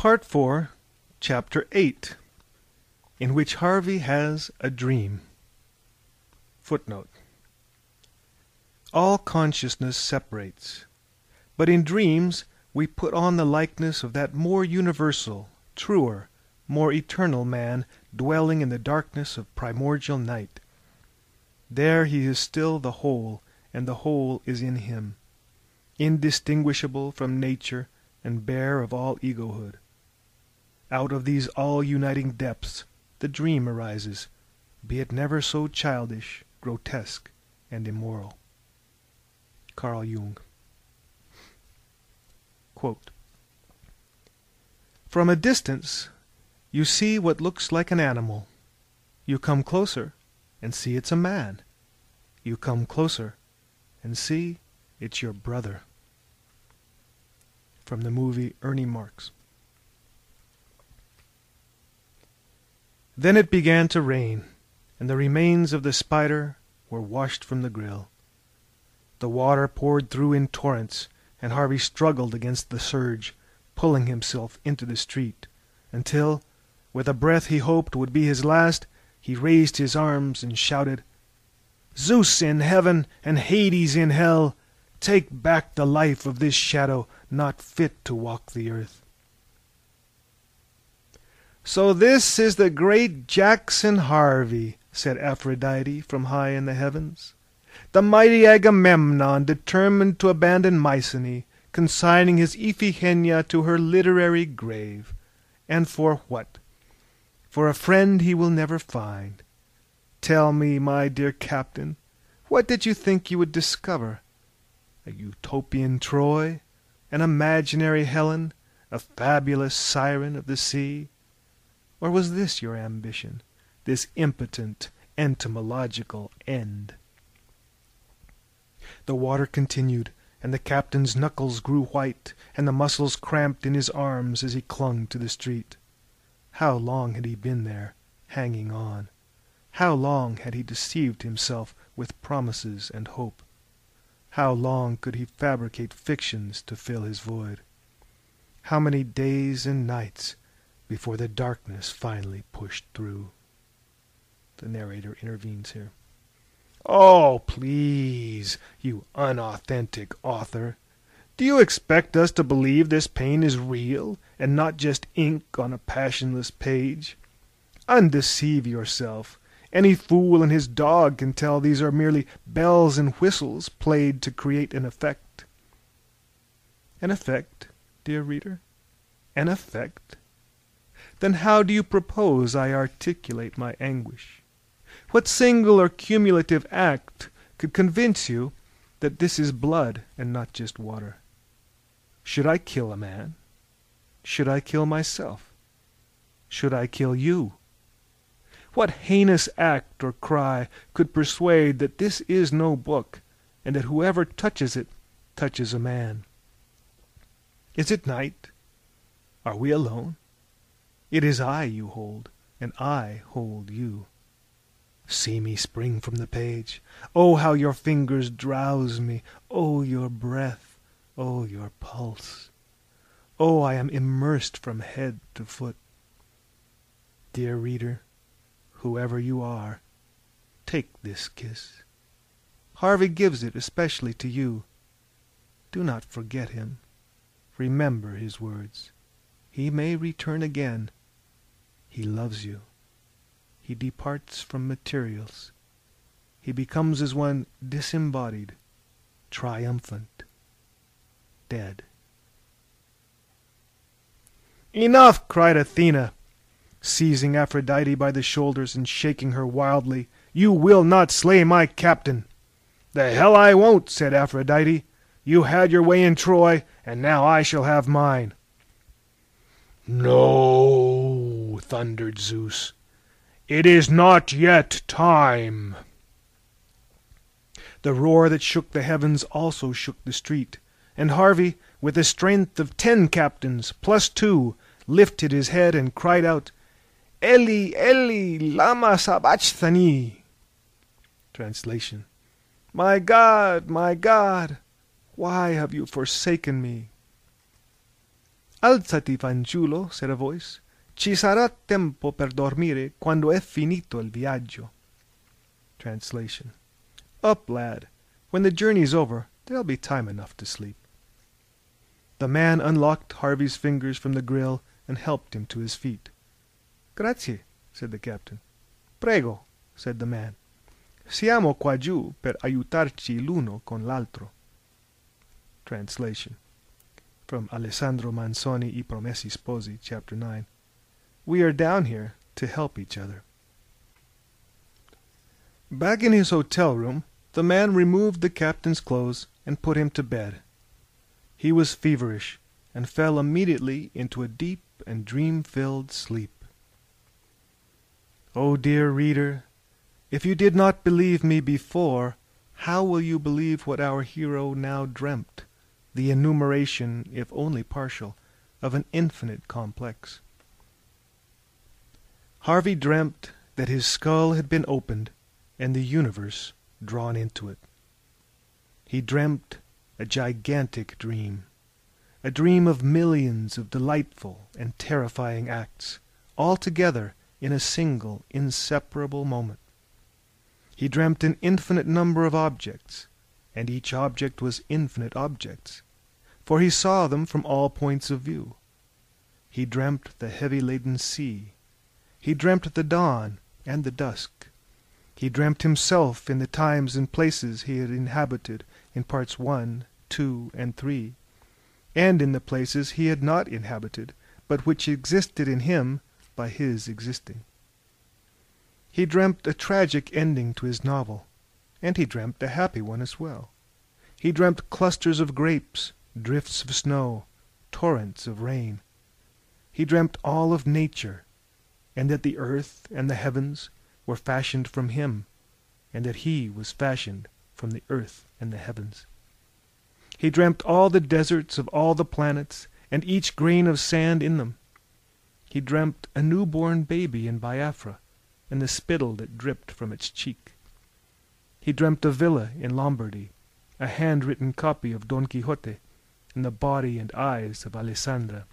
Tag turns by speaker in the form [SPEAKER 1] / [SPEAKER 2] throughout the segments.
[SPEAKER 1] Part 4, Chapter 8, in which Harvey has a dream. Footnote. All consciousness separates, but in dreams we put on the likeness of that more universal, truer, more eternal man dwelling in the darkness of primordial night. There he is still the whole, and the whole is in him, indistinguishable from nature and bare of all egohood. Out of these all-uniting depths the dream arises, be it never so childish, grotesque, and immoral. Carl Jung. Quote, "From a distance you see what looks like an animal. You come closer and see it's a man. You come closer and see it's your brother." From the movie Ernie Marks. Then it began to rain, and the remains of the spider were washed from the grill. The water poured through in torrents, and Harvey struggled against the surge, pulling himself into the street, until, with a breath he hoped would be his last, he raised his arms and shouted, "Zeus in heaven and Hades in hell, take back the life of this shadow not fit to walk the earth." "So this is the great Jackson Harvey," said Aphrodite from high in the heavens. "The mighty Agamemnon determined to abandon Mycenae, consigning his Iphigenia to her literary grave. And for what? For a friend he will never find. Tell me, my dear captain, what did you think you would discover? A utopian Troy? An imaginary Helen? A fabulous siren of the sea? Or was this your ambition, this impotent entomological end?" The water continued, and the captain's knuckles grew white, and the muscles cramped in his arms as he clung to the street. How long had he been there, hanging on? How long had he deceived himself with promises and hope? How long could he fabricate fictions to fill his void? How many days and nights before the darkness finally pushed through? The narrator intervenes here. "Oh, please, you unauthentic author. Do you expect us to believe this pain is real and not just ink on a passionless page? Undeceive yourself. Any fool and his dog can tell these are merely bells and whistles played to create an effect." An effect, dear reader? An effect? Then how do you propose I articulate my anguish? What single or cumulative act could convince you that this is blood and not just water? Should I kill a man? Should I kill myself? Should I kill you? What heinous act or cry could persuade that this is no book, and that whoever touches it touches a man? Is it night? Are we alone? It is I you hold, and I hold you. See me spring from the page. Oh, how your fingers drowse me. Oh, your breath. Oh, your pulse. Oh, I am immersed from head to foot. Dear reader, whoever you are, take this kiss. Harvey gives it especially to you. Do not forget him. Remember his words. He may return again. He loves you. He departs from materials. He becomes as one disembodied, triumphant, dead. "Enough!" cried Athena, seizing Aphrodite by the shoulders and shaking her wildly. "You will not slay my captain." "The hell I won't," said Aphrodite. "You had your way in Troy, and now I shall have mine." "No," thundered Zeus. "It is not yet time." The roar that shook the heavens also shook the street, and Harvey, with the strength of 10 captains, plus 2, lifted his head and cried out, "Eli, Eli, lama sabachthani." Translation: my God, why have you forsaken me?" "Alzati, fanciullo," said a voice. "Ci sarà tempo per dormire quando è finito il viaggio." Translation. Up, lad. When the journey's over, there'll be time enough to sleep. The man unlocked Harvey's fingers from the grill and helped him to his feet. "Grazie," said the captain. "Prego," said the man. "Siamo qua giù per aiutarci l'uno con l'altro." Translation. From Alessandro Manzoni, I Promessi Sposi, Chapter 9. We are down here to help each other. Back in his hotel room, the man removed the captain's clothes and put him to bed. He was feverish and fell immediately into a deep and dream-filled sleep. Oh, dear reader, if you did not believe me before, how will you believe what our hero now dreamt, the enumeration, if only partial, of an infinite complex? Harvey dreamt that his skull had been opened and the universe drawn into it. He dreamt a gigantic dream, a dream of millions of delightful and terrifying acts, all together in a single inseparable moment. He dreamt an infinite number of objects, and each object was infinite objects, for he saw them from all points of view. He dreamt the heavy-laden sea. He dreamt the dawn and the dusk. He dreamt himself in the times and places he had inhabited in parts 1, 2, and 3, and in the places he had not inhabited, but which existed in him by his existing. He dreamt a tragic ending to his novel, and he dreamt a happy one as well. He dreamt clusters of grapes, drifts of snow, torrents of rain. He dreamt all of nature, and that the earth and the heavens were fashioned from him, and that he was fashioned from the earth and the heavens. He dreamt all the deserts of all the planets, and each grain of sand in them. He dreamt a newborn baby in Biafra, and the spittle that dripped from its cheek. He dreamt a villa in Lombardy, a handwritten copy of Don Quixote, and the body and eyes of Alessandra.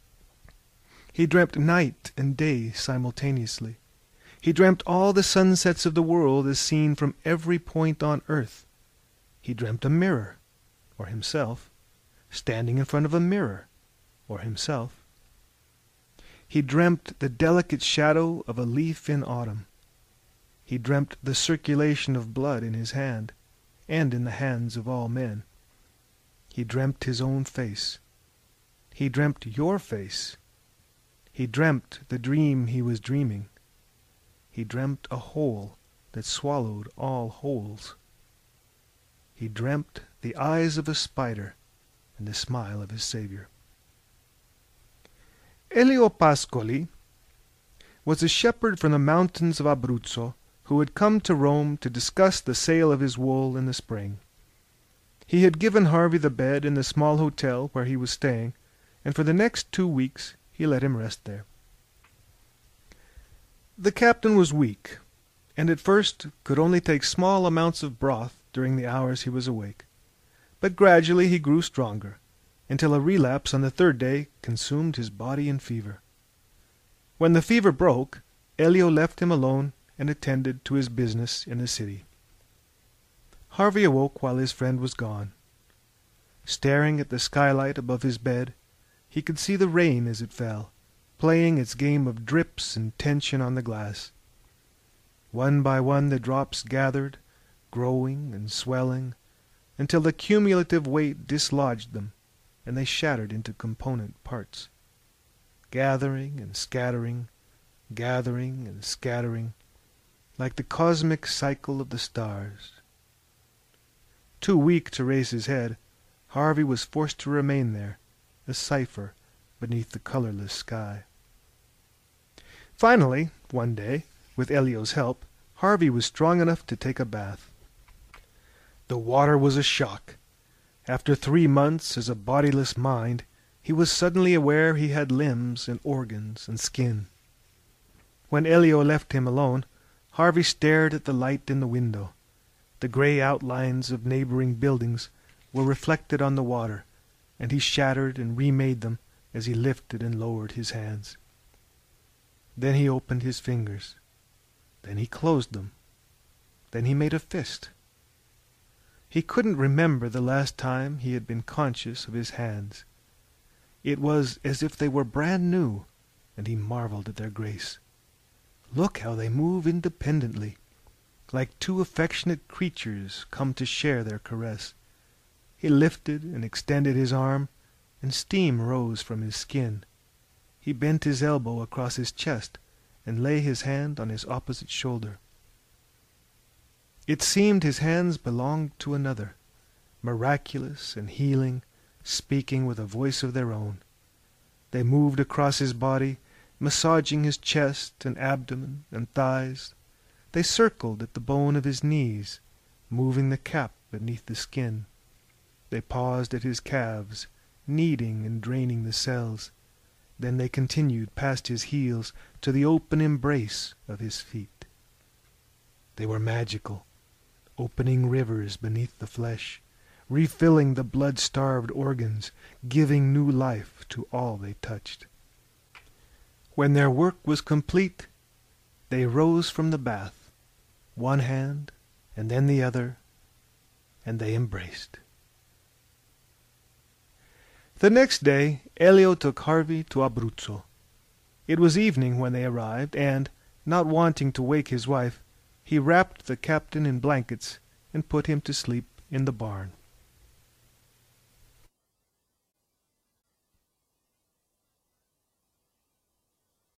[SPEAKER 1] He dreamt night and day simultaneously. He dreamt all the sunsets of the world as seen from every point on earth. He dreamt a mirror, or himself, standing in front of a mirror, or himself. He dreamt the delicate shadow of a leaf in autumn. He dreamt the circulation of blood in his hand, and in the hands of all men. He dreamt his own face. He dreamt your face. He dreamt the dream he was dreaming. He dreamt a whole that swallowed all wholes. He dreamt the eyes of a spider and the smile of his Savior. Elio Pascoli was a shepherd from the mountains of Abruzzo who had come to Rome to discuss the sale of his wool in the spring. He had given Harvey the bed in the small hotel where he was staying, and for the next 2 weeks he let him rest there. The captain was weak, and at first could only take small amounts of broth during the hours he was awake. But gradually he grew stronger, until a relapse on the 3rd day consumed his body in fever. When the fever broke, Elio left him alone and attended to his business in the city. Harvey awoke while his friend was gone. Staring at the skylight above his bed, he could see the rain as it fell, playing its game of drips and tension on the glass. One by one the drops gathered, growing and swelling, until the cumulative weight dislodged them, and they shattered into component parts. Gathering and scattering, like the cosmic cycle of the stars. Too weak to raise his head, Harvey was forced to remain there, a cipher beneath the colorless sky. Finally, one day, with Elio's help, Harvey was strong enough to take a bath. The water was a shock. After 3 months as a bodiless mind, he was suddenly aware he had limbs and organs and skin. When Elio left him alone, Harvey stared at the light in the window. The gray outlines of neighboring buildings were reflected on the water, and he shattered and remade them as he lifted and lowered his hands. Then he opened his fingers. Then he closed them. Then he made a fist. He couldn't remember the last time he had been conscious of his hands. It was as if they were brand new, and he marveled at their grace. Look how they move independently, like two affectionate creatures come to share their caress. He lifted and extended his arm, and steam rose from his skin. He bent his elbow across his chest and lay his hand on his opposite shoulder. It seemed his hands belonged to another, miraculous and healing, speaking with a voice of their own. They moved across his body, massaging his chest and abdomen and thighs. They circled at the bone of his knees, moving the cap beneath the skin. They paused at his calves, kneading and draining the cells. Then they continued past his heels to the open embrace of his feet. They were magical, opening rivers beneath the flesh, refilling the blood-starved organs, giving new life to all they touched. When their work was complete, they rose from the bath, one hand and then the other, and they embraced. The next day Elio took Harvey to Abruzzo. It was evening when they arrived, and, not wanting to wake his wife, he wrapped the captain in blankets and put him to sleep in the barn.